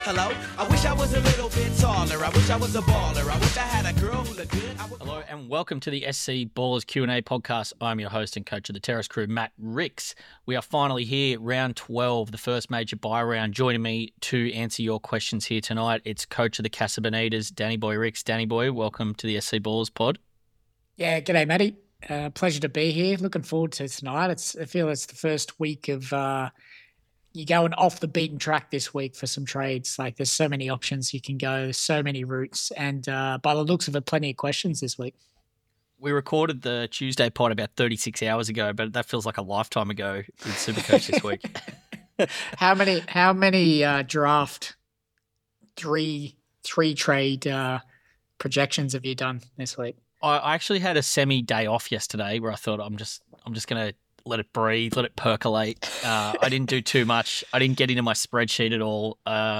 Hello, I wish I was a little bit taller. I wish I was a baller. I wish I had a girl who looked good. Hello and welcome to the SC Ballers Q&A podcast. I'm your host and coach of the Terrace Crew, Matt Ricks. We are finally here, round 12, the first major buy round. Joining me to answer your questions here tonight, it's coach of the Casa Bonitas, Danny Boy Ricks. Danny Boy, welcome to the SC Ballers pod. Yeah, g'day, Matty. Pleasure to be here. Looking forward to tonight. I feel it's the first week of you going off the beaten track this week for some trades. Like there's so many options you can go, so many routes, and by the looks of it, plenty of questions this week. We recorded the Tuesday pod about 36 hours ago, but that feels like a lifetime ago in Supercoach this week. How many draft three trade projections have you done this week? I actually had a semi day off yesterday where I thought I'm just going to let it breathe, let it percolate. I didn't do too much. I didn't get into my spreadsheet at all.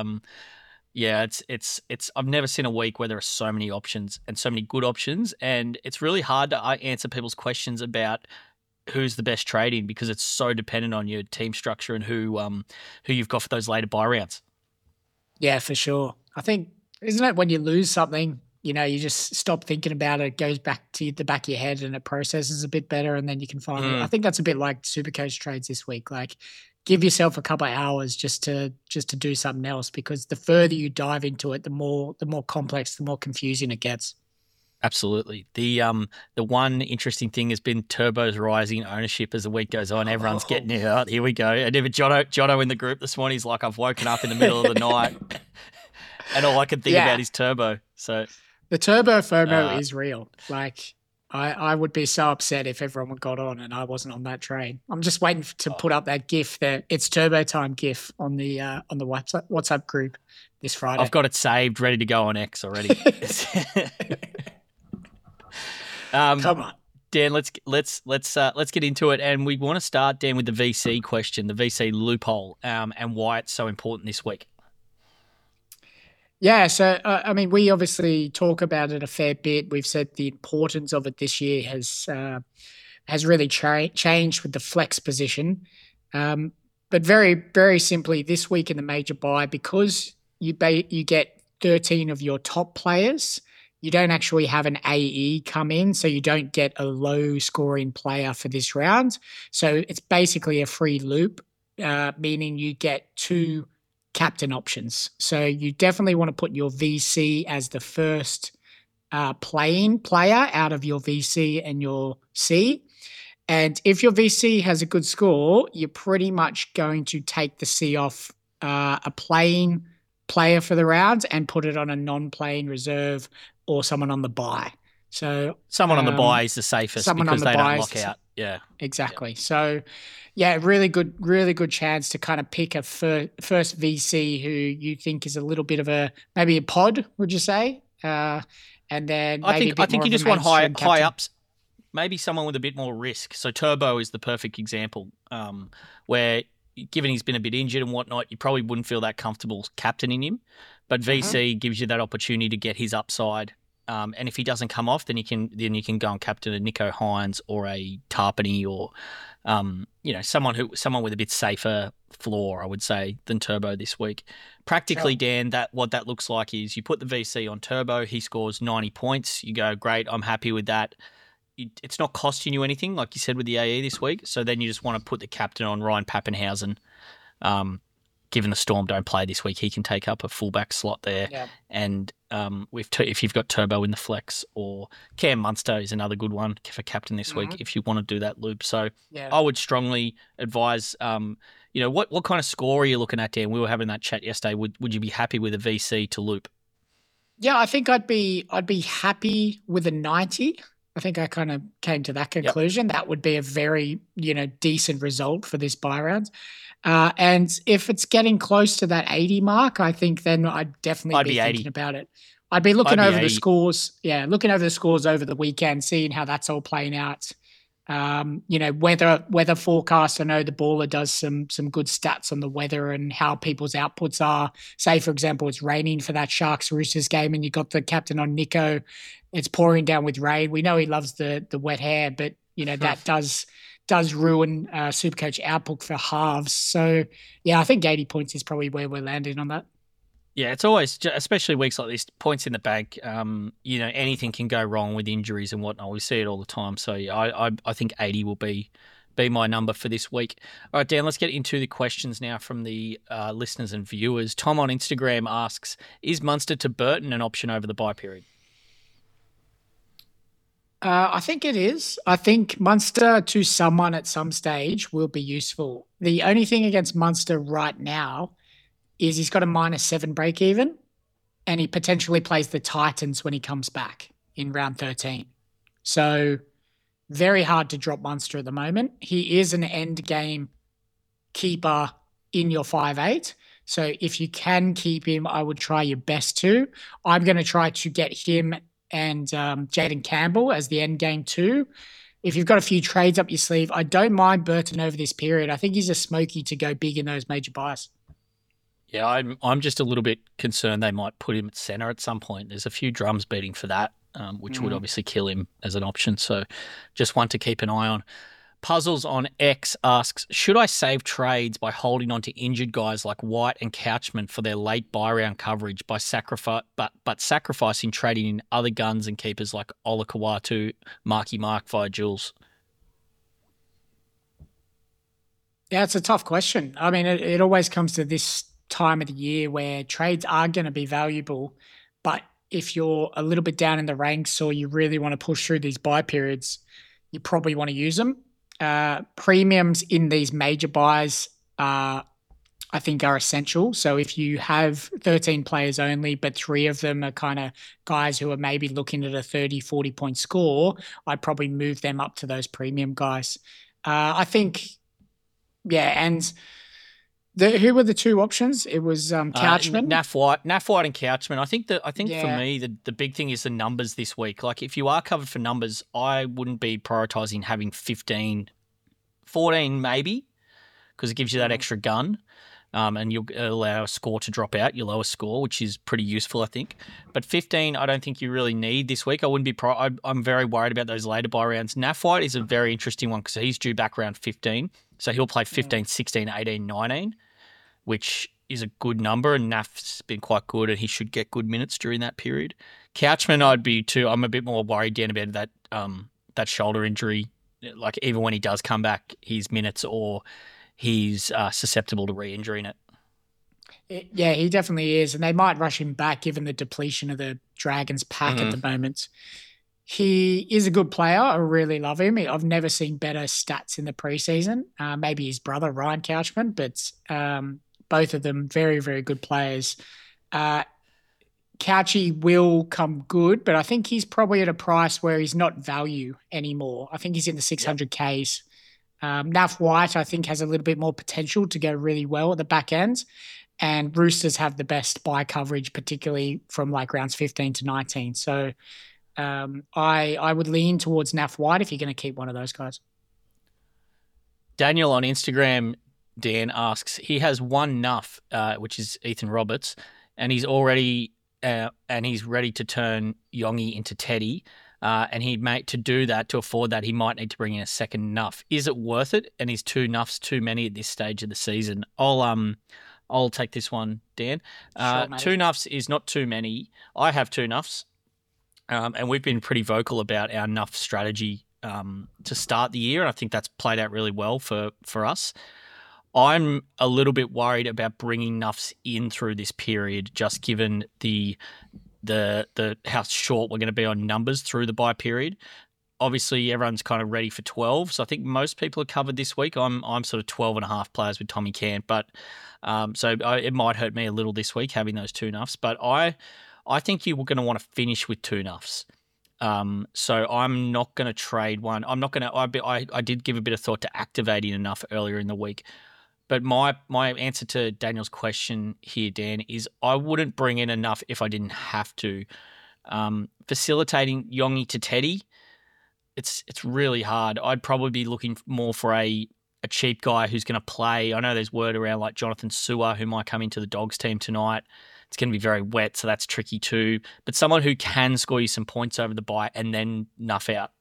Yeah, it's. I've never seen a week where there are so many options and so many good options, and it's really hard to answer people's questions about who's the best trading because it's so dependent on your team structure and who you've got for those later buy rounds. Yeah, for sure. I think, isn't it when you lose something, you know, you just stop thinking about it, it goes back to the back of your head and it processes a bit better and then you can find it. I think that's a bit like Supercoach trades this week. Like give yourself a couple of hours just to do something else because the further you dive into it, the more complex, the more confusing it gets. Absolutely. The one interesting thing has been Turbo's rising ownership as the week goes on. Everyone's getting it out. Here we go. And even Jono in the group this morning, he's like, I've woken up in the middle of the night and all I can think about is Turbo. So the Turbo FOMO is real. Like, I would be so upset if everyone got on and I wasn't on that train. I'm just waiting to put up that GIF, that it's Turbo time GIF on the WhatsApp group this Friday. I've got it saved, ready to go on X already. Come on, Dan. Let's get into it, and we want to start, Dan, with the VC question, the VC loophole, and why it's so important this week. Yeah, so, I mean, we obviously talk about it a fair bit. We've said the importance of it this year has really changed with the flex position. But very, very simply, this week in the major buy, because you get 13 of your top players, you don't actually have an AE come in, so you don't get a low-scoring player for this round. So it's basically a free loop, meaning you get two captain options. So you definitely want to put your VC as the first playing player out of your VC and your C. And if your VC has a good score, you're pretty much going to take the C off a playing player for the round and put it on a non-playing reserve or someone on the buy. So someone on the buy is the safest because they don't lock out. Yeah, exactly. Yeah. So, yeah, really good chance to kind of pick a first VC who you think is a little bit of maybe a pod, would you say? And then I think you just want high ups, maybe someone with a bit more risk. So Turbo is the perfect example, where given he's been a bit injured and whatnot, you probably wouldn't feel that comfortable captaining him, but VC gives you that opportunity to get his upside. And if he doesn't come off, then you can go and captain a Nico Hines or a Tarpany or someone with a bit safer floor, I would say, than Turbo this week. Practically, Dan, what that looks like is you put the VC on Turbo, he scores 90 points. You go, great, I'm happy with that. It's not costing you anything, like you said with the AE this week. So then you just want to put the captain on Ryan Pappenhausen. Given the Storm don't play this week, he can take up a fullback slot there. Yeah. And if you've got Turbo in the flex, or Cam Munster is another good one for captain this week if you want to do that loop. So I would strongly advise, what kind of score are you looking at, Dan? We were having that chat yesterday. Would you be happy with a VC to loop? Yeah, I think I'd be happy with a 90. I think I kind of came to that conclusion. Yep. That would be a very, decent result for this buy round. And if it's getting close to that 80 mark, I think then I'd definitely be thinking about it. I'd be looking over the scores. Yeah, looking over the scores over the weekend, seeing how that's all playing out. Weather forecast. I know the Baller does some good stats on the weather and how people's outputs are. Say, for example, it's raining for that Sharks Roosters game and you got the captain on Nico. It's pouring down with rain. We know he loves the wet hair, but that does ruin Supercoach output for halves. So, yeah, I think 80 points is probably where we're landing on that. Yeah, it's always, especially weeks like this, points in the bank. Anything can go wrong with injuries and whatnot. We see it all the time. So yeah, I think 80 will be my number for this week. All right, Dan, let's get into the questions now from the listeners and viewers. Tom on Instagram asks, is Munster to Burton an option over the bye period? I think it is. I think Munster to someone at some stage will be useful. The only thing against Munster right now is he's got a -7 break even, and he potentially plays the Titans when he comes back in round 13. So very hard to drop Munster at the moment. He is an end game keeper in your 5'8". So if you can keep him, I would try your best to. I'm going to try to get him and Jaden Campbell as the end game too. If you've got a few trades up your sleeve, I don't mind Burton over this period. I think he's a smoky to go big in those major buys. Yeah, I'm just a little bit concerned they might put him at centre at some point. There's a few drums beating for that, which would obviously kill him as an option. So just one to keep an eye on. Puzzles on X asks, should I save trades by holding on to injured guys like White and Couchman for their late buy round coverage by sacrificing trading in other guns and keepers like Ola Kawatu, Marky Mark via Jules? Yeah, it's a tough question. I mean, it always comes to this time of the year where trades are going to be valuable, but if you're a little bit down in the ranks or you really want to push through these buy periods, you probably want to use them. Premiums in these major buys, I think, are essential. So if you have 13 players only, but 3 of them are kind of guys who are maybe looking at a 30, 40-point score, I'd probably move them up to those premium guys. I think, yeah, and who were the 2 options? It was Couchman, Naf White, and Couchman. I think for me the big thing is the numbers this week. Like if you are covered for numbers, I wouldn't be prioritising having 15, 14 maybe, because it gives you that extra gun, and you'll allow a score to drop out, your lowest score, which is pretty useful, I think. But 15, I don't think you really need this week. I wouldn't be. I'm very worried about those later buy rounds. Naf White is a very interesting one because he's due back round 15. So he'll play 15, 16, 18, 19, which is a good number, and Naf's been quite good, and he should get good minutes during that period. Couchman, I'd be too. I'm a bit more worried down about that shoulder injury. Like even when he does come back, his minutes or he's susceptible to re-injuring it. Yeah, he definitely is, and they might rush him back given the depletion of the Dragons pack at the moment. He is a good player. I really love him. I've never seen better stats in the preseason. Maybe his brother, Ryan Couchman, but both of them very, very good players. Couchy will come good, but I think he's probably at a price where he's not value anymore. I think he's in the 600Ks. Naf White, I think, has a little bit more potential to go really well at the back end. And Roosters have the best buy coverage, particularly from like rounds 15 to 19. So I would lean towards Naf White if you're going to keep one of those guys. Daniel on Instagram, Dan, asks, he has one Nuff, which is Ethan Roberts, and he's already he's ready to turn Yongi into Teddy. And to do that, to afford that, he might need to bring in a second Nuff. Is it worth it? And is 2 Nuffs too many at this stage of the season? I'll take this one, Dan. Sure, 2 Nuffs is not too many. I have 2 Nuffs. And we've been pretty vocal about our Nuff strategy to start the year, and I think that's played out really well for us. I'm a little bit worried about bringing Nuffs in through this period, just given the how short we're going to be on numbers through the bye period. Obviously, everyone's kind of ready for 12, so I think most people are covered this week. I'm sort of 12 and a half players with Tommy Cant, but it might hurt me a little this week having those 2 Nuffs, but I think you were going to want to finish with 2 Nuffs. So I'm not going to trade one. I'm not going to. I did give a bit of thought to activating enough earlier in the week, but my answer to Daniel's question here, Dan, is I wouldn't bring in enough if I didn't have to. Facilitating Yongi to Teddy, it's really hard. I'd probably be looking more for a cheap guy who's going to play. I know there's word around like Jonathan Su'A who might come into the Dogs team tonight. It's going to be very wet, so that's tricky too. But someone who can score you some points over the bye and then nuff out.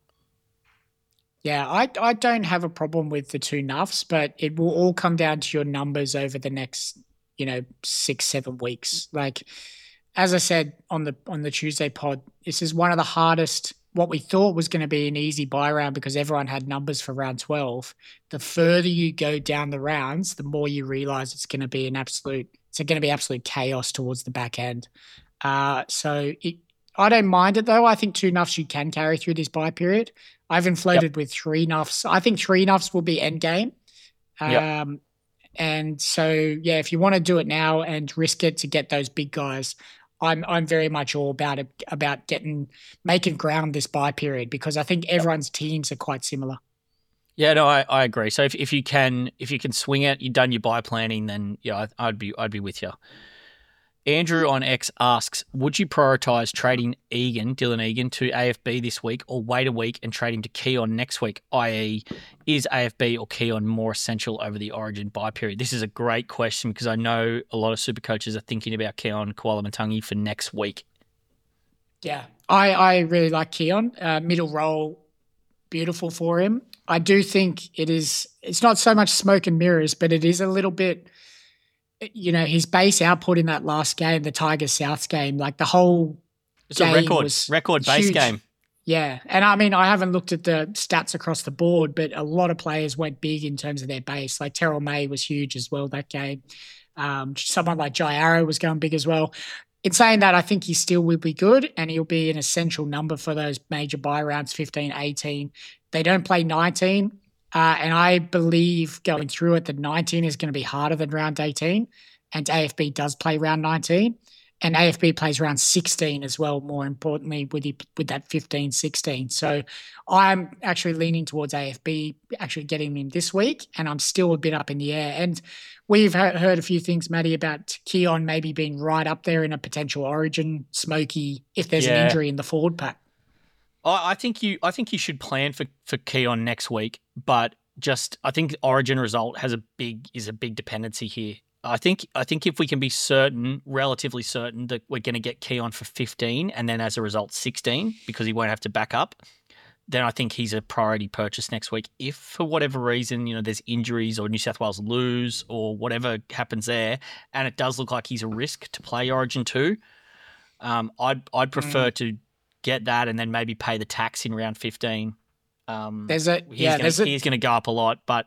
Yeah, I don't have a problem with the 2 Nuffs, but it will all come down to your numbers over the next 6-7 weeks. Like, as I said on the Tuesday pod, this is one of the hardest. What we thought was going to be an easy buy round because everyone had numbers for round 12. The further you go down the rounds, the more you realize it's going to be absolute chaos towards the back end. I don't mind it though. I think 2 nuffs you can carry through this buy period. I've inflated with 3 nuffs. I think 3 nuffs will be end game. And so, yeah, if you want to do it now and risk it to get those big guys, I'm very much all about it, about making ground this buy period, because I think everyone's teams are quite similar. Yeah, no, I agree. So if you can swing it, you've done your buy planning, then yeah, I'd be with you. Andrew on X asks, would you prioritise trading Dylan Egan to AFB this week, or wait a week and trade him to Keon next week, i.e. is AFB or Keon more essential over the Origin buy period? This is a great question because I know a lot of super coaches are thinking about Keon Kuala for next week. Yeah, I really like Keon. Middle role, beautiful for him. I do think it's not so much smoke and mirrors, but it is a little bit, his base output in that last game, the Tigers Souths game, like the whole game was record base huge. game. Yeah. And I mean, I haven't looked at the stats across the board, but a lot of players went big in terms of their base. Like Terrell May was huge as well that game. Someone like Jai Arrow was going big as well. In saying that, I think he still will be good and he'll be an essential number for those major buy rounds, 15, 18. They don't play 19. And I believe going through it, that 19 is going to be harder than round 18. And AFB does play round 19. And AFB plays round 16 as well, more importantly, with that 15, 16. So I'm actually leaning towards AFB actually getting him this week, and I'm still a bit up in the air. And we've heard a few things, Matty, about Keon maybe being right up there in a potential Origin smoky if there's an injury in the forward pack. I think you should plan for Keon next week, but I think Origin result is a big dependency here. I think if we can be relatively certain that we're going to get Keon for 15 and then as a result 16 because he won't have to back up, then I think he's a priority purchase next week. If for whatever reason, there's injuries or New South Wales lose or whatever happens there, and it does look like he's a risk to play Origin 2, I'd prefer to get that and then maybe pay the tax in round 15. He's going to go up a lot, but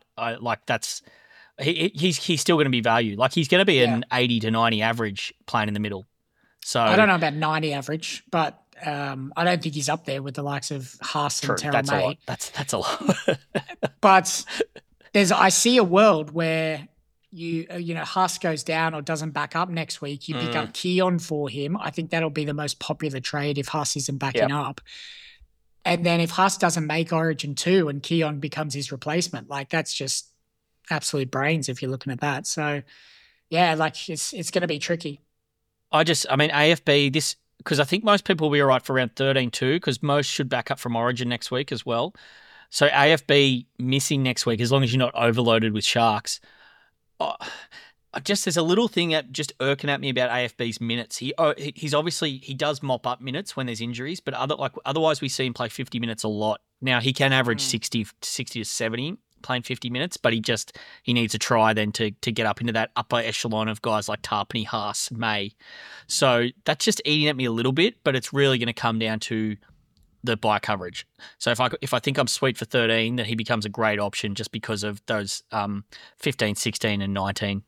he's still going to be value. Like he's going to be an 80 to 90 average playing in the middle. So I don't know about 90 average, but I don't think he's up there with the likes of Haas and Terrell May. That's a lot. But I see a world where Haas goes down or doesn't back up next week. You pick up Keon for him. I think that'll be the most popular trade if Haas isn't backing up. And then if Haas doesn't make Origin 2 and Keon becomes his replacement, like that's just absolute brains if you're looking at that. So, yeah, like it's going to be tricky. AFB, because I think most people will be all right for round 13 too, because most should back up from Origin next week as well. So AFB missing next week, as long as you're not overloaded with Sharks. There's a little thing that just irking at me about AFB's minutes. He's obviously, he does mop up minutes when there's injuries, but otherwise we see him play 50 minutes a lot. Now he can average 60 to 70 playing 50 minutes, but he needs to try then to get up into that upper echelon of guys like Tarpany, Haas, May. So that's just eating at me a little bit, but it's really going to come down to the buy coverage. So if I think I'm sweet for 13, then he becomes a great option just because of those 15, 16 and 19.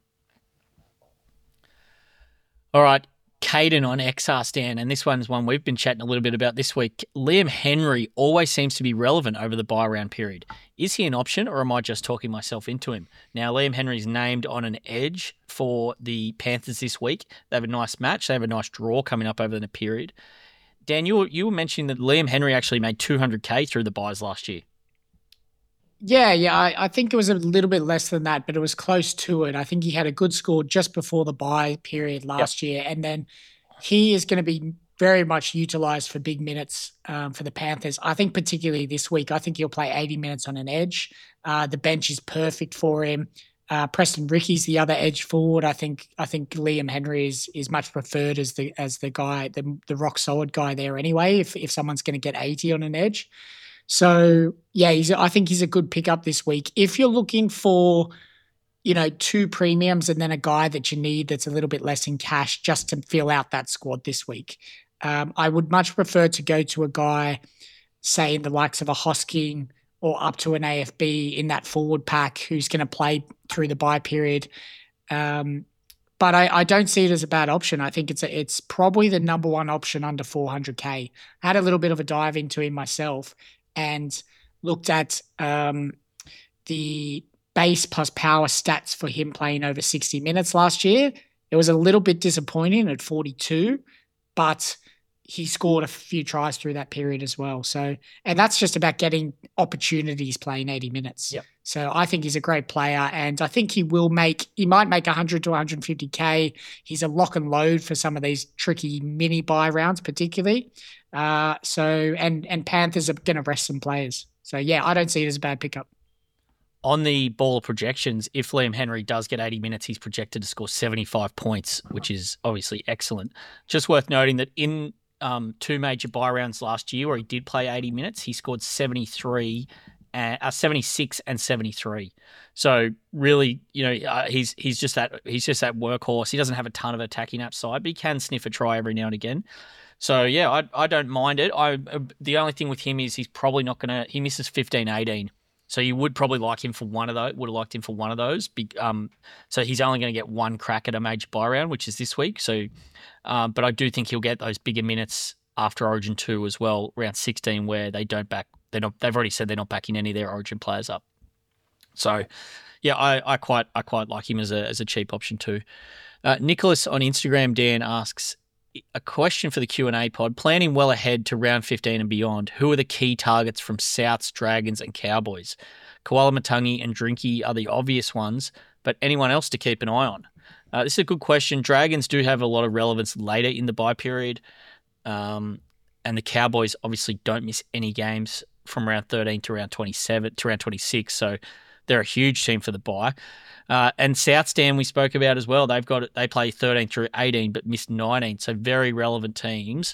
All right, Caden on XR Stan, and this one's one we've been chatting a little bit about this week. Liam Henry always seems to be relevant over the buy round period. Is he an option, or am I just talking myself into him? Now, Liam Henry's named on an edge for the Panthers this week. They have a nice match. They have a nice draw coming up over the period. Dan, you were mentioning that Liam Henry actually made $200K through the buys last year. Yeah. I think it was a little bit less than that, but it was close to it. I think he had a good score just before the buy period last year. And then he is going to be very much utilised for big minutes for the Panthers. I think particularly this week, I think he'll play 80 minutes on an edge. The bench is perfect for him. Preston Ricky's the other edge forward. I think Liam Henry is much preferred as the guy, the rock solid guy there anyway, if someone's going to get 80 on an edge. So, yeah, I think he's a good pickup this week. If you're looking for, two premiums and then a guy that you need that's a little bit less in cash just to fill out that squad this week. I would much prefer to go to a guy, say in the likes of a Hosking or up to an AFB in that forward pack who's going to play through the bye period. But I don't see it as a bad option. I think it's probably the number one option under 400K. I had a little bit of a dive into him myself and looked at the base plus power stats for him playing over 60 minutes last year. It was a little bit disappointing at 42, but he scored a few tries through that period as well. So, and that's just about getting opportunities playing 80 minutes. Yep. So I think he's a great player, and I think he might make 100 to 150K. He's a lock and load for some of these tricky mini buy rounds, particularly. And Panthers are going to rest some players. So yeah, I don't see it as a bad pickup. On the baller projections, if Liam Henry does get 80 minutes, he's projected to score 75 points, which is obviously excellent. Just worth noting that in two major buy rounds last year where he did play 80 minutes, he scored 76 and 73. So really, he's just that workhorse. He doesn't have a ton of attacking upside, but he can sniff a try every now and again. So yeah, I don't mind it. The only thing with him is he's probably not going to. He misses 15-18. So you would probably like him for one of those. Would have liked him for one of those. So he's only going to get one crack at a major buy round, which is this week. So, but I do think he'll get those bigger minutes after Origin 2 as well, round 16, where they don't back. They've already said they're not backing any of their Origin players up. So, yeah, I quite like him as a cheap option too. Nicholas on Instagram, Dan asks a question for the Q&A pod. Planning well ahead to round 15 and beyond, who are the key targets from Souths, Dragons and Cowboys? Koala Matangi and Drinky are the obvious ones, but anyone else to keep an eye on? This is a good question. Dragons do have a lot of relevance later in the bye period, and the Cowboys obviously don't miss any games from round 13 to round 27 to round 26, so they're a huge team for the bye. And South Stand we spoke about as well. They play 13 through 18 but missed 19, so very relevant teams.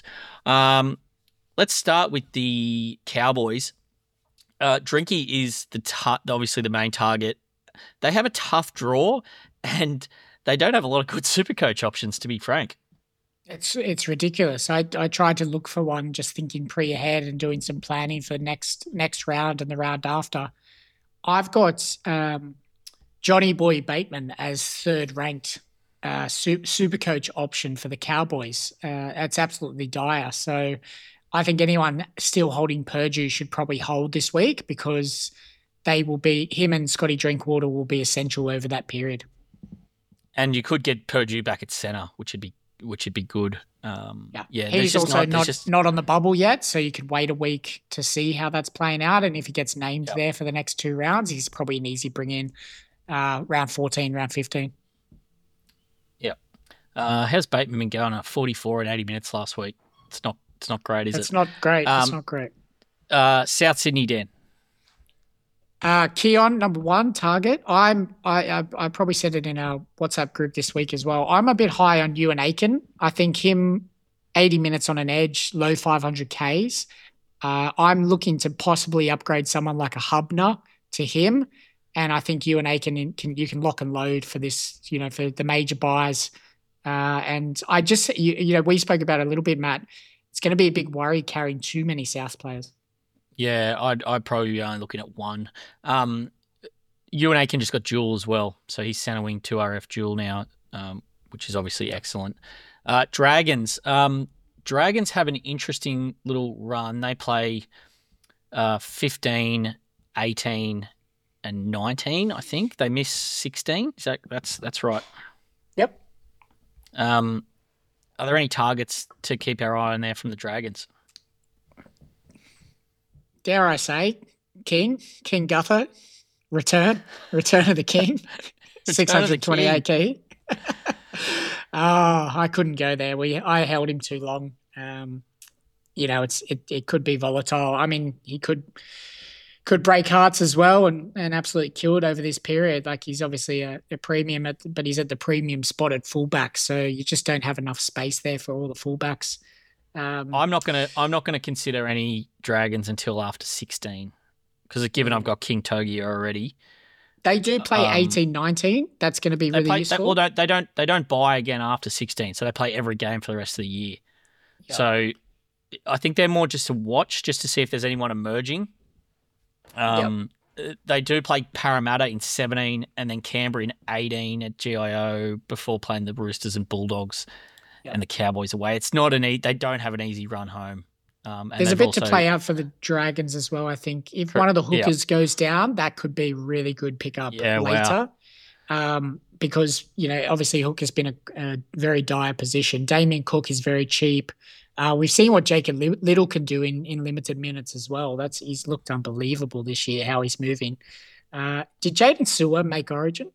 Let's start with the Cowboys. Drinky is obviously the main target. They have a tough draw and they don't have a lot of good Supercoach options, to be frank. It's ridiculous. I tried to look for one, just thinking ahead and doing some planning for next round and the round after. I've got Johnny Boy Bateman as third ranked Supercoach option for the Cowboys. That's absolutely dire. So I think anyone still holding Purdue should probably hold this week because him and Scotty Drinkwater will be essential over that period. And you could get Purdue back at centre, which would be good. He's also not on the bubble yet, so you could wait a week to see how that's playing out. And if he gets named there for the next two rounds, he's probably an easy bring in round 14, round 15. Yep. How's Bateman been going? 44 and 80 minutes last week. It's not great, is it? It's not great. It's not great. South Sydney, Dan. Keon, number one target. I probably said it in our WhatsApp group this week as well. I'm a bit high on Ewan Aiken. I think him 80 minutes on an edge, low 500Ks. I'm looking to possibly upgrade someone like a Hubner to him. And I think Ewan Aiken, you can lock and load for this, for the major buys. And I just, we spoke about it a little bit, Matt. It's going to be a big worry carrying too many South players. Yeah, I'd probably be only looking at one. Ewan Aiken just got dual as well, so he's centre wing 2RF dual now, which is obviously excellent. Dragons. Dragons have an interesting little run. They play 15, 18 and 19, I think. They miss 16. That's right. Yep. Are there any targets to keep our eye on there from the Dragons? Dare I say, King Gutho, return of the King, 628 key. I couldn't go there. I held him too long. It could be volatile. I mean, he could break hearts as well and absolutely kill it over this period. Like he's obviously a premium, but he's at the premium spot at fullback, so you just don't have enough space there for all the fullbacks. I'm not gonna consider any Dragons until after 16 because given I've got King Togia already. They do play 18-19. That's going to be really useful. They don't buy again after 16, so they play every game for the rest of the year. Yep. So I think they're more just to watch, just to see if there's anyone emerging. They do play Parramatta in 17 and then Canberra in 18 at GIO before playing the Roosters and Bulldogs and the Cowboys away. It's not they don't have an easy run home. And there's a bit to play out for the Dragons as well, I think. If one of the hookers goes down, that could be really good pickup later. Wow. Because, obviously Hooker's been a very dire position. Damien Cook is very cheap. We've seen what Jacob Little can do in limited minutes as well. He's looked unbelievable this year, how he's moving. Did Jaden Sewer make Origin?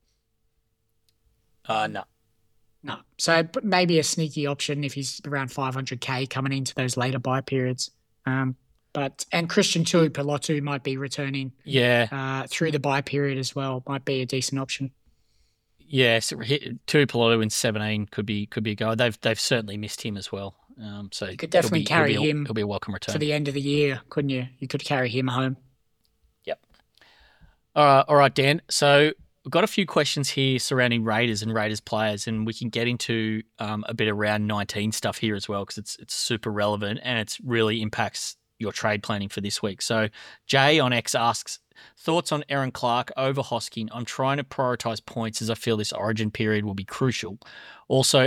No. No. So maybe a sneaky option if he's around 500K coming into those later buy periods. And Christian Tuipulotu might be returning through the buy period as well. Might be a decent option. Yes, Tuipulotu in 17 could be a go. They've certainly missed him as well. So you could definitely carry him. He'll be a welcome return for the end of the year, couldn't you? You could carry him home. Yep. All right, Dan. So we've got a few questions here surrounding Raiders and Raiders players, and we can get into a bit of round 19 stuff here as well because it's super relevant and it really impacts your trade planning for this week. So Jay on X asks, thoughts on Aaron Clark over Hosking? I'm trying to prioritise points as I feel this Origin period will be crucial. Also,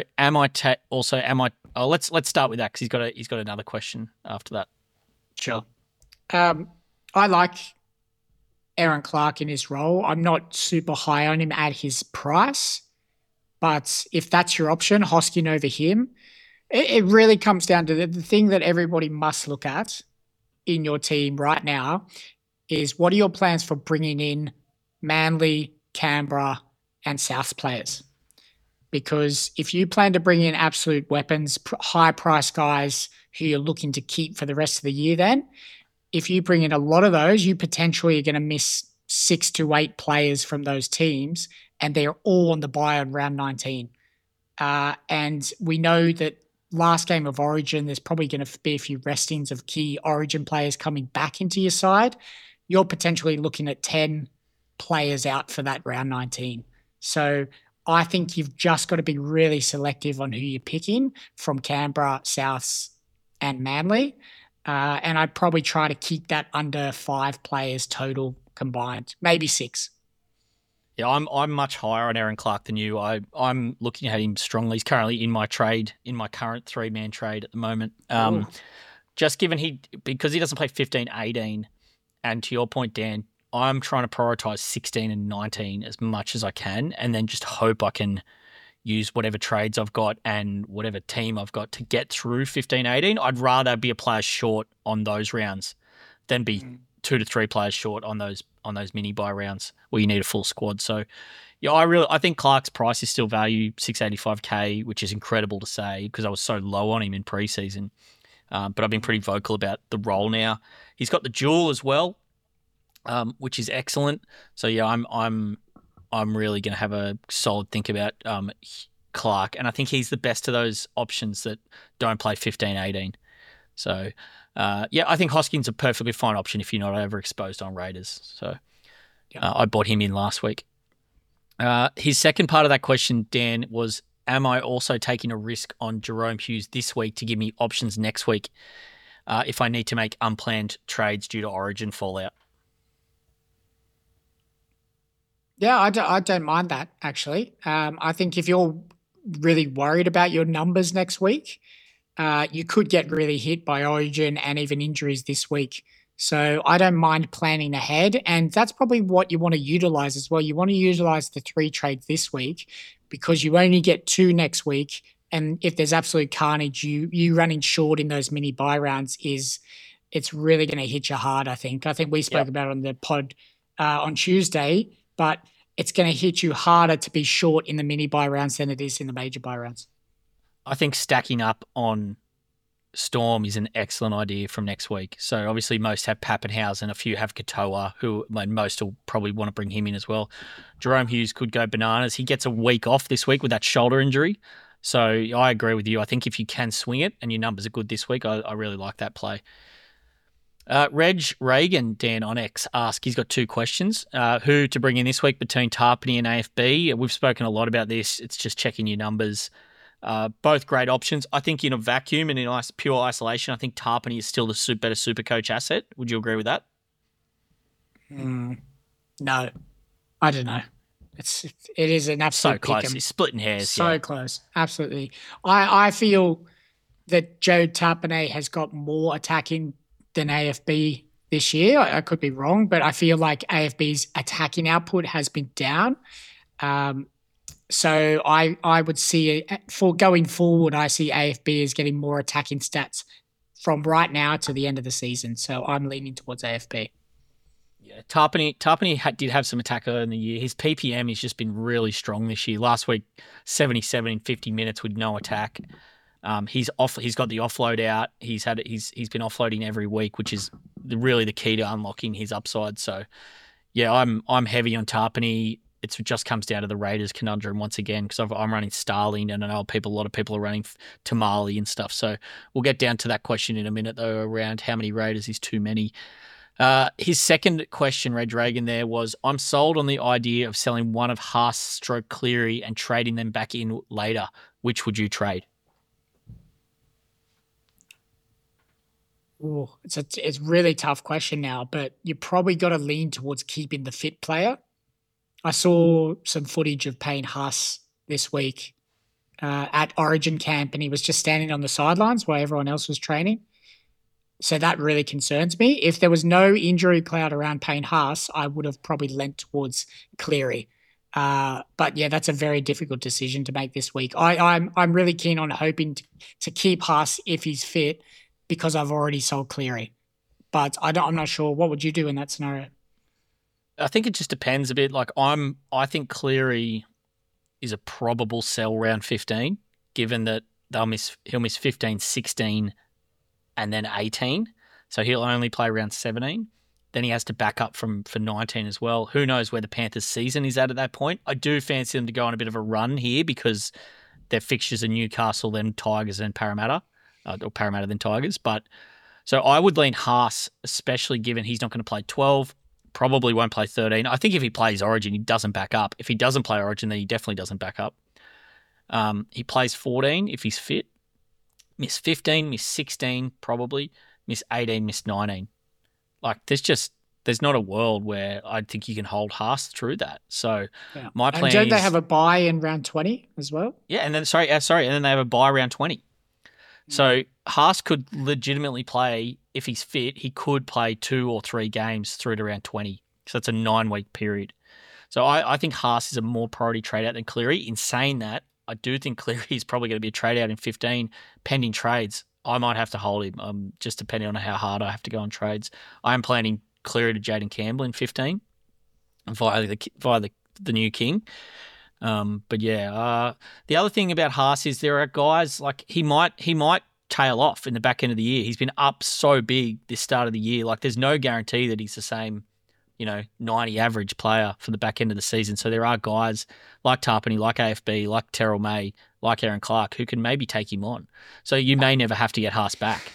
let's start with that because he's got another question after that. Sure. I like Aaron Clark in his role. I'm not super high on him at his price, but if that's your option, Hosking over him, it really comes down to the thing that everybody must look at in your team right now is what are your plans for bringing in Manly, Canberra, and South players? Because if you plan to bring in absolute weapons, high-price guys who you're looking to keep for the rest of the year then, if you bring in a lot of those, you potentially are going to miss 6 to 8 players from those teams, and they're all on the buy on round 19. And we know that last game of Origin, there's probably going to be a few restings of key Origin players coming back into your side. You're potentially looking at 10 players out for that round 19. So I think you've just got to be really selective on who you're picking from Canberra, Souths, and Manly. And I'd probably try to keep that under 5 players total combined, maybe 6. Yeah, I'm much higher on Aaron Clark than you. I'm looking at him strongly. He's currently in my current 3-man trade at the moment. Just given because he doesn't play 15, 18, and to your point, Dan, I'm trying to prioritize 16 and 19 as much as I can, and then just hope I can use whatever trades I've got and whatever team I've got to get through 15, 18. I'd rather be a player short on those rounds than be 2 to 3 players short on those mini buy rounds where you need a full squad. So yeah, I think Clark's price is still value, 685K, which is incredible to say because I was so low on him in preseason. But I've been pretty vocal about the role now. He's got the duel as well, which is excellent. So yeah, I'm really going to have a solid think about Clark, and I think he's the best of those options that don't play 15, 18. So I think Hoskins a perfectly fine option if you're not overexposed on Raiders. So I bought him in last week. His second part of that question, Dan, was, am I also taking a risk on Jerome Hughes this week to give me options next week if I need to make unplanned trades due to Origin fallout? Yeah, I don't mind that, actually. I think if you're really worried about your numbers next week, you could get really hit by Origin and even injuries this week. So I don't mind planning ahead, and that's probably what you want to utilize as well. You want to utilize the 3 trades this week because you only get 2 next week, and if there's absolute carnage, you running short in those mini buy rounds it's really going to hit you hard, I think. I think we spoke about it on the pod on Tuesday, but it's going to hit you harder to be short in the mini buy rounds than it is in the major buy rounds. I think stacking up on Storm is an excellent idea from next week. So obviously most have Pappenhausen, a few have Katoa, who most will probably want to bring him in as well. Jerome Hughes could go bananas. He gets a week off this week with that shoulder injury. So I agree with you. I think if you can swing it and your numbers are good this week, I really like that play. Reg Reagan, Dan on X, asked, he's got two questions. Who to bring in this week between Tarpany and AFB? We've spoken a lot about this. It's just checking your numbers. Both great options. I think in a vacuum and in pure isolation, I think Tarpany is still the better super coach asset. Would you agree with that? No, I don't know. It is an absolute so close. He's splitting hairs. So close, absolutely. I feel that Joe Tarpany has got more attacking than AFB this year. I could be wrong, but I feel like AFB's attacking output has been down. So I would see for going forward, I see AFB as getting more attacking stats from right now to the end of the season. So I'm leaning towards AFB. Yeah, Tarpany did have some attack earlier in the year. His PPM has just been really strong this year. Last week, 77 in 50 minutes with no attack. He's got the offload out. He's been offloading every week, which is really the key to unlocking his upside. So, yeah, I'm heavy on Tarpany. It just comes down to the Raiders conundrum once again because I'm running Starling and I know a lot of people are running Tamale and stuff. So we'll get down to that question in a minute though around how many Raiders is too many. His second question, Reg Reagan, there was, I'm sold on the idea of selling one of Haas / Cleary and trading them back in later. Which would you trade? Ooh, it's a really tough question now, but you probably got to lean towards keeping the fit player. I saw some footage of Payne Haas this week at Origin camp, and he was just standing on the sidelines while everyone else was training. So that really concerns me. If there was no injury cloud around Payne Haas, I would have probably lent towards Cleary. But yeah, that's a very difficult decision to make this week. I'm really keen on hoping to keep Haas if he's fit because I've already sold Cleary. But I'm not sure. What would you do in that scenario? I think it just depends a bit. Like I think Cleary is a probable sell round 15, given that he'll miss 15, 16, and then 18. So he'll only play round 17. Then he has to back up for 19 as well. Who knows where the Panthers' season is at that point? I do fancy them to go on a bit of a run here because their fixtures are Newcastle, then Tigers, then Parramatta, or Parramatta then Tigers. But so I would lean Haas, especially given he's not going to play 12. Probably won't play 13. I think if he plays Origin, he doesn't back up. If he doesn't play Origin, then he definitely doesn't back up. He plays 14 if he's fit. Miss 15, miss 16 probably. Miss 18, miss 19. Like there's not a world where I think you can hold Haas through that. So yeah. My plan is... And don't they have a bye in round 20 as well? Yeah, and then and then they have a bye round 20. So Haas could legitimately play, if he's fit, he could play 2 or 3 games through to round 20. So it's a 9-week period. So I think Haas is a more priority trade out than Cleary. In saying that, I do think Cleary is probably going to be a trade out in 15, pending trades. I might have to hold him, just depending on how hard I have to go on trades. I am planning Cleary to Jaden Campbell in 15 via the new King. But yeah, the other thing about Haas is there are guys like he might tail off in the back end of the year. He's been up so big this start of the year. Like there's no guarantee that he's the same, 90 average player for the back end of the season. So there are guys like Tarpany, like AFB, like Terrell May, like Aaron Clark who can maybe take him on. So you may never have to get Haas back.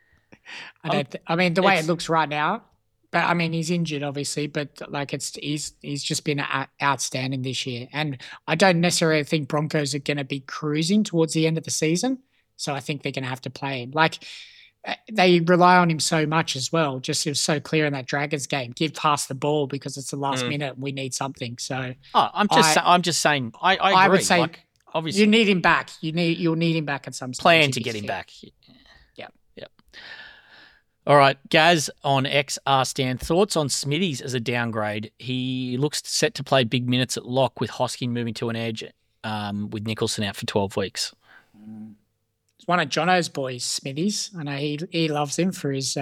I mean, the way it looks right now, but I mean, he's injured obviously, but like he's just been outstanding this year. And I don't necessarily think Broncos are going to be cruising towards the end of the season. So I think they're going to have to play him. Like they rely on him so much as well. Just it was so clear in that Dragons game. Give Haas the ball because it's the last minute and we need something. So I'm just saying. I agree. I would say obviously you need him back. You'll need him back at some stage. Plan to get him back. Yeah. Yep. All right, Gaz on X Stan, thoughts on Smithies as a downgrade? He looks set to play big minutes at lock with Hosking moving to an edge, with Nicholson out for 12 weeks. It's one of Jono's boys, Smithies. I know he loves him for his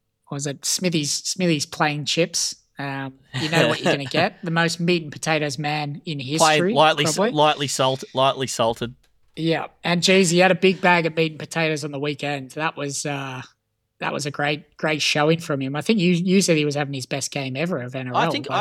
Smithies playing chips. You know what you're going to get. The most meat and potatoes man in history. Lightly salted. Yeah, and geez, he had a big bag of meat and potatoes on the weekend. That was a great showing from him. I think you said he was having his best game ever of NRL.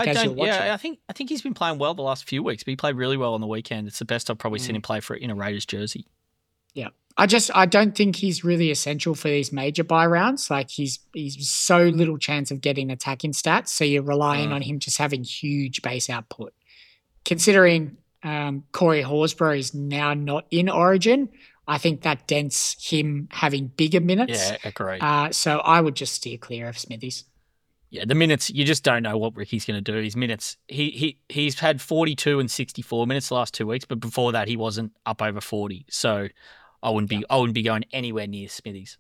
I think he's been playing well the last few weeks, but he played really well on the weekend. It's the best I've probably seen him play in a Raiders jersey. Yeah, I don't think he's really essential for these major buy rounds. Like he's so little chance of getting attacking stats, so you're relying on him just having huge base output. Considering Corey Horsburgh is now not in Origin, I think that dents him having bigger minutes. Yeah, agree. So I would just steer clear of Smithies. Yeah, the minutes, you just don't know what Ricky's going to do. His minutes, he's had 42 and 64 minutes the last 2 weeks, but before that he wasn't up over 40. So I wouldn't be going anywhere near Smithies.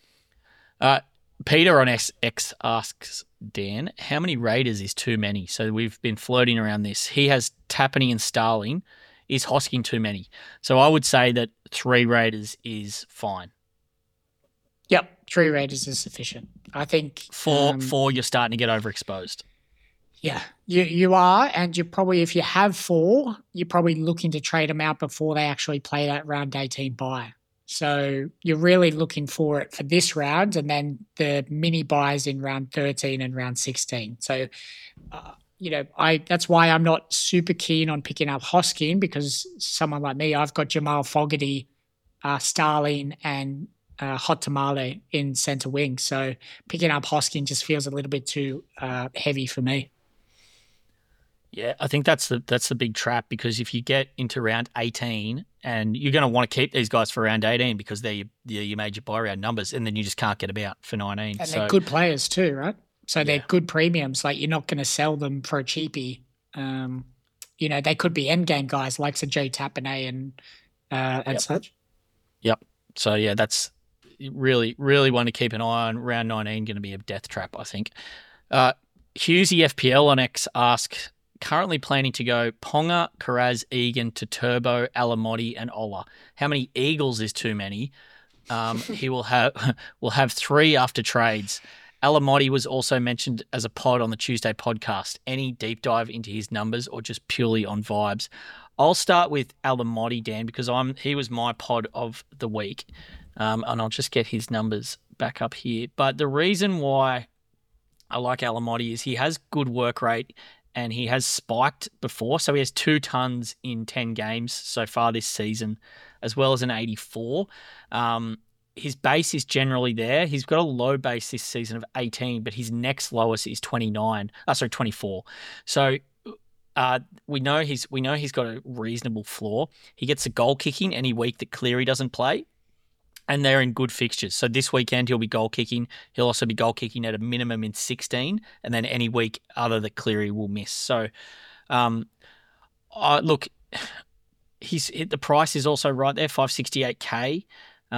Peter on X asks Dan, how many Raiders is too many? So we've been floating around this. He has Tapine and Starling. Is Hosking too many? So I would say that 3 Raiders is fine. Yep, 3 Raiders is sufficient. I think 4 you're starting to get overexposed. Yeah, you are, and you probably, if you have 4, you're probably looking to trade them out before they actually play that round 18 bye. So you're really looking for it for this round, and then the mini buys in round 13 and round 16. So, that's why I'm not super keen on picking up Hosking, because someone like me, I've got Jamal Fogarty, Starling, and Hot Tamale in centre wing. So picking up Hosking just feels a little bit too heavy for me. Yeah, I think that's the big trap, because if you get into round 18 and you're going to want to keep these guys for round 18 because they're your major buy round numbers, and then you just can't get them out for 19. And they're good players too, right? So they're good premiums. Like, you're not going to sell them for a cheapie. They could be endgame guys like Sir Joe Tapine and such. Yep. So yeah, that's really, really want to keep an eye on. Round 19 going to be a death trap, I think. Hughesy FPL on X asks, currently planning to go Ponga, Karaz, Egan to Turbo, Alamotti, and Ola. How many Eagles is too many? He will have 3 after trades. Alamotti was also mentioned as a pod on the Tuesday podcast. Any deep dive into his numbers or just purely on vibes? I'll start with Alamotti, Dan, because he was my pod of the week, and I'll just get his numbers back up here. But the reason why I like Alamotti is he has good work rate, and he has spiked before. So he has 2 tons in 10 games so far this season, as well as an 84. His base is generally there. He's got a low base this season of 18, but his next lowest is 24. So we know he's got a reasonable floor. He gets a goal kicking any week that Cleary doesn't play, and they're in good fixtures. So this weekend he'll be goal kicking. He'll also be goal kicking at a minimum in 16, and then any week other that Cleary will miss. So, look, the price is also right there, $568K.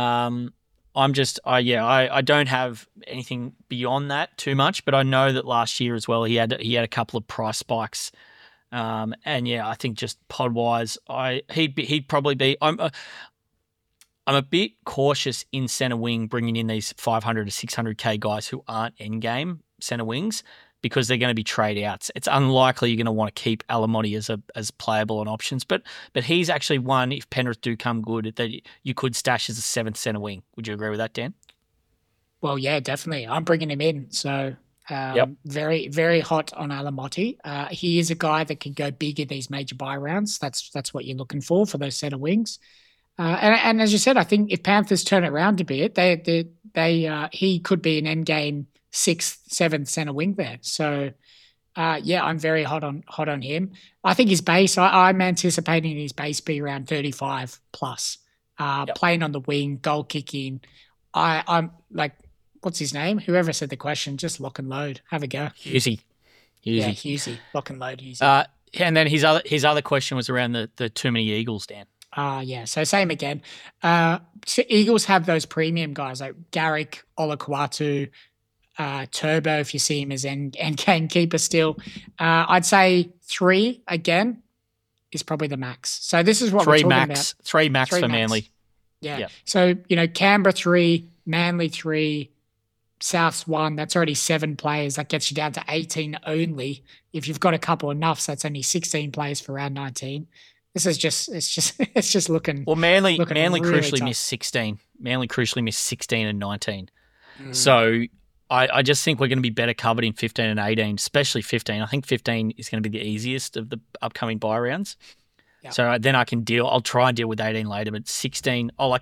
I don't have anything beyond that too much, but I know that last year as well he had a couple of price spikes, I think just pod wise, he'd probably be. I'm a bit cautious in centre wing bringing in these 500 to 600K guys who aren't end game centre wings, because they're going to be trade outs. It's unlikely you're going to want to keep Alamotti as playable on options, but he's actually one, if Penrith do come good, that you could stash as a 7th centre wing. Would you agree with that, Dan? Well, yeah, definitely. I'm bringing him in. So very, very hot on Alamotti. He is a guy that can go big in these major buy rounds. That's what you're looking for those centre wings. And as you said, I think if Panthers turn it around a bit, he could be an endgame 6th, 7th centre wing there. So, I'm very hot on him. I think his base, I'm anticipating his base be around 35 plus. Playing on the wing, goal kicking. I'm like, what's his name? Whoever said the question, just lock and load. Have a go. Hughesy. Yeah, Hughesy. Lock and load, Hughesy. And then his other question was around the too many Eagles, Dan. So same again. So Eagles have those premium guys like Garrick, Olakwatu, Turbo, if you see him as end game keeper still. I'd say 3 again is probably the max. So this is what we're talking about. 3 max for Manly. Yeah. So, Canberra 3, Manly 3, South's 1. That's already 7 players. That gets you down to 18 only. If you've got a couple of nuffs, that's only 16 players for round 19. This is it's just looking. Well, Manly really crucially tough. missed 16. Manly crucially missed 16 and 19. So I just think we're going to be better covered in 15 and 18, especially 15. I think 15 is going to be the easiest of the upcoming buy rounds. Yep. So then I'll try and deal with 18 later, but 16, I'll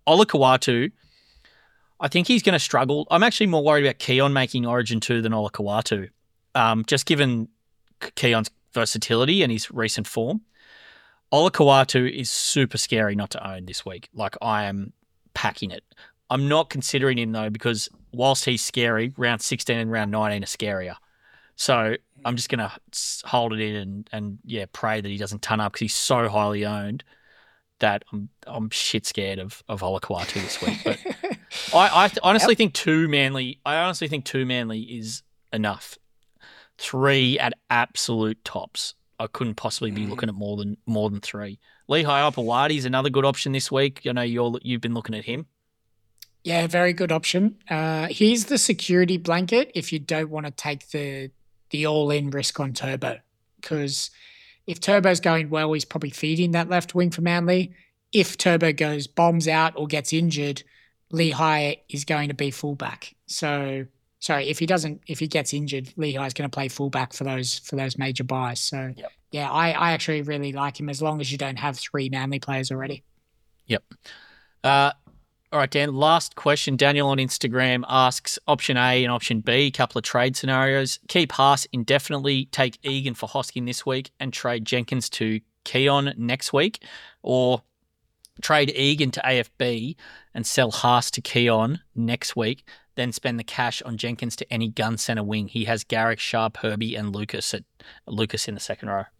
Olakau'atu, I think he's going to struggle. I'm actually more worried about Keon making Origin 2 than Olakau'atu, just given Keon's versatility and his recent form. Olakau'atu is super scary not to own this week. Like, I am packing it. I'm not considering him, though, because whilst he's scary, round 16 and round 19 are scarier. So I'm just going to hold it in and pray that he doesn't ton up because he's so highly owned that I'm shit scared of Olakau'atu this week. But I honestly think two Manly is enough. 3 at absolute tops. I couldn't possibly be looking at more than 3. Lehigh Opawati is another good option this week. I know you've been looking at him. Yeah, very good option. Here's the security blanket if you don't want to take the all-in risk on Turbo, because if Turbo's going well, he's probably feeding that left wing for Manly. If Turbo goes bombs out or gets injured, Lehigh is going to be fullback. So, sorry, if he gets injured, Lehigh's going to play fullback for those major buys. So, yeah, I actually really like him as long as you don't have 3 Manly players already. Yep. All right, Dan, last question. Daniel on Instagram asks option A and option B, a couple of trade scenarios. Keep Haas indefinitely, take Egan for Hosking this week and trade Jenkins to Keon next week, or trade Egan to AFB and sell Haas to Keon next week, then spend the cash on Jenkins to any gun centre wing. He has Garrick, Sharp, Herbie and Lucas in the second row.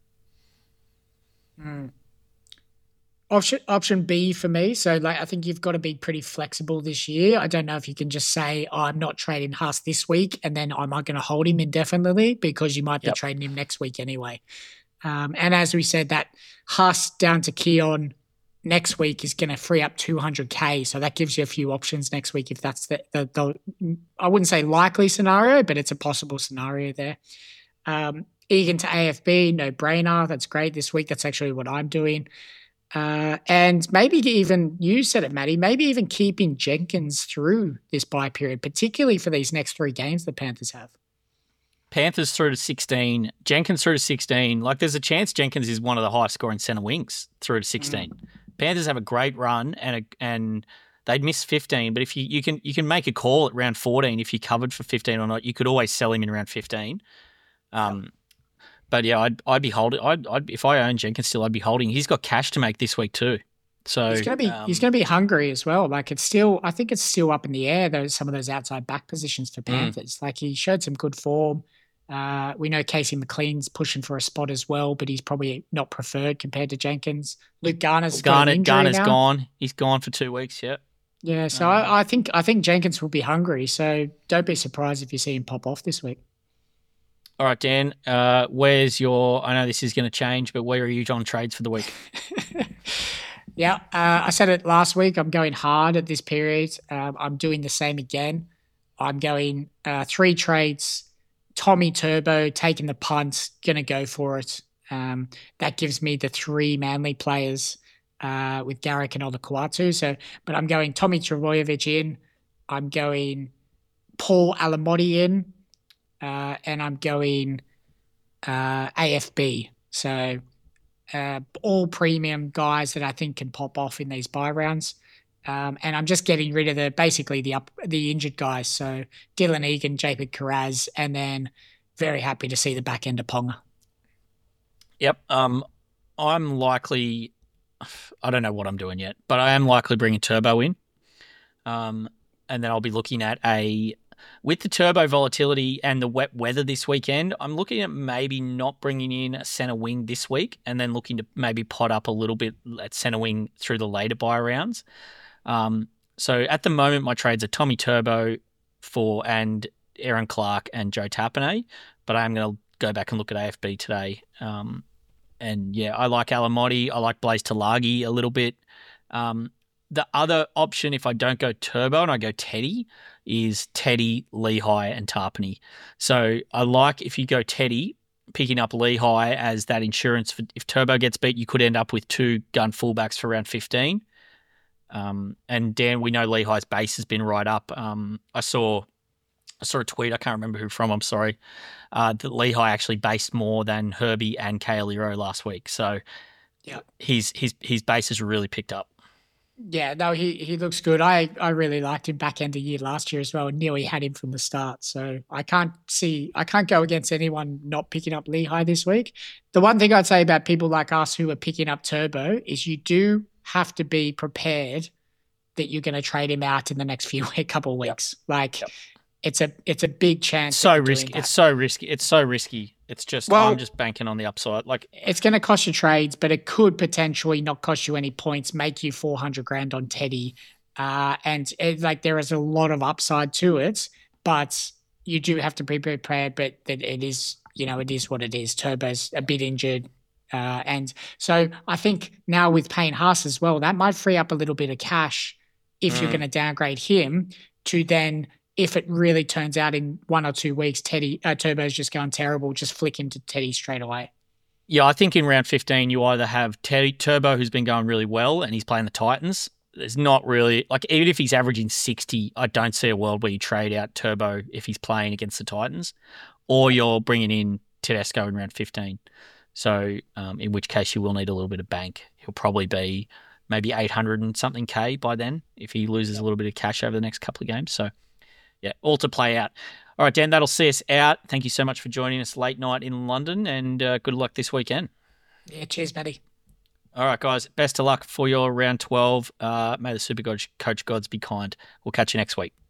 Option B for me. So, I think you've got to be pretty flexible this year. I don't know if you can just say, I'm not trading Haas this week and then I'm not going to hold him indefinitely, because you might be trading him next week anyway. And as we said, that Haas down to Keon next week is going to free up 200K. So that gives you a few options next week if that's the I wouldn't say likely scenario, but it's a possible scenario there. Egan to AFB, no brainer. That's great this week. That's actually what I'm doing. And maybe even, you said it, Matty, maybe even keeping Jenkins through this bye period, particularly for these next 3 games the Panthers have. Panthers through to 16, Jenkins through to 16. Like, there's a chance Jenkins is one of the highest scoring centre wings through to 16. Panthers have a great run and they'd miss 15, but if you can make a call at round 14 if you covered for 15 or not. You could always sell him in round 15. But yeah, I'd be holding. If I own Jenkins still, I'd be holding. He's got cash to make this week too, so he's gonna be hungry as well. Like, I think it's still up in the air. Some of those outside back positions for Panthers. Like, he showed some good form. We know Casey McLean's pushing for a spot as well, but he's probably not preferred compared to Jenkins. Luke Garner's gone. He's gone for 2 weeks. Yeah. Yeah. So I think Jenkins will be hungry. So don't be surprised if you see him pop off this week. All right, Dan, where's your – I know this is going to change, but where are you on trades for the week? Yeah, I said it last week. I'm going hard at this period. I'm doing the same again. I'm going 3 trades, Tommy Turbo, taking the punt, going to go for it. That gives me the 3 Manly players with Garrick and Olakau'atu. So, but I'm going Tommy Trbojevic in. I'm going Paul Alamotti in. And I'm going AFB. So all premium guys that I think can pop off in these bye rounds. And I'm just getting rid of the injured guys. So Dylan Egan, Jacob Carraz, and then very happy to see the back end of Ponga. Yep. I'm likely, I don't know what I'm doing yet, but I am likely bringing Turbo in. And then I'll be looking at with the Turbo volatility and the wet weather this weekend, I'm looking at maybe not bringing in a centre wing this week and then looking to maybe pot up a little bit at centre wing through the later bye rounds. So at the moment, my trades are Tommy Turbo and Aaron Clark and Joe Tapine, but I am going to go back and look at AFB today. And yeah, I like Alamotti. I like Blaze Talagi a little bit. The other option, if I don't go Turbo and I go Teddy, is Teddy, Lehigh, and Tarpany. So I like, if you go Teddy, picking up Lehigh as that insurance for if Turbo gets beat, you could end up with 2 gun fullbacks for round 15. And Dan, we know Lehigh's base has been right up. I saw a tweet, I can't remember who from, I'm sorry, that Lehigh actually based more than Herbie and Kaoliro last week. So his base has really picked up. Yeah, no, he looks good. I really liked him back end of year last year as well. Nearly had him from the start. So I can't go against anyone not picking up Lehigh this week. The one thing I'd say about people like us who are picking up Turbo is you do have to be prepared that you're going to trade him out in the next couple of weeks. It's a big chance. So risky. It's so risky. It's so risky. It's just, I'm just banking on the upside. Like, it's going to cost you trades, but it could potentially not cost you any points, make you 400 grand on Teddy. There is a lot of upside to it, but you do have to be prepared. But that it is what it is. Turbo's a bit injured. And so I think now with Payne Haas as well, that might free up a little bit of cash if you're going to downgrade him to then, if it really turns out in 1 or 2 weeks, Turbo's just going terrible, just flick him to Teddy straight away. Yeah, I think in round 15, you either have Turbo, who's been going really well, and he's playing the Titans. There's not really, even if he's averaging 60, I don't see a world where you trade out Turbo if he's playing against the Titans, or you're bringing in Tedesco in round 15. So in which case you will need a little bit of bank. He'll probably be maybe 800 and something K by then if he loses a little bit of cash over the next couple of games. So, yeah, all to play out. All right, Dan, that'll see us out. Thank you so much for joining us late night in London, and good luck this weekend. Yeah, cheers, Matty. All right, guys, best of luck for your round 12. May the Super Coach gods be kind. We'll catch you next week.